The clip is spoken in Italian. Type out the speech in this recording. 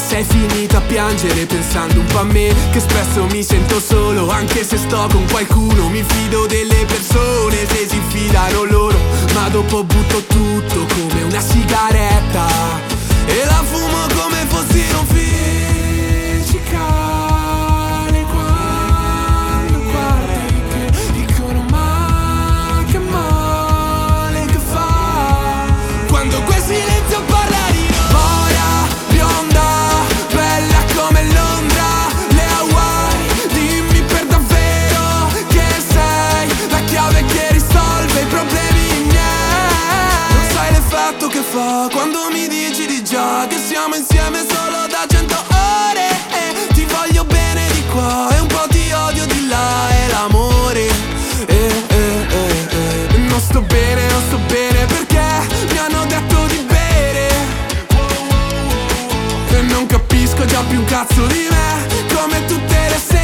sei finita a piangere pensando un po' a me, che spesso mi sento solo anche se sto con qualcuno. Mi fido delle persone se si fidano loro, ma dopo butto tutto come una sigaretta e la fumo come fossi un ficcicale. Quando guardi che dicono ma che male che fa, quando quel silenzio parla di noi. Mora, bionda, bella come Londra, le Hawaii, dimmi per davvero che sei la chiave che risolve i problemi miei. Non sai l'effetto che fa quando mi dici di già che siamo insieme solo da 100 ore, ti voglio bene di qua e un po' ti odio di là, è l'amore. Non sto bene perché mi hanno detto di bere e non capisco già più un cazzo di me, come tutte le sere.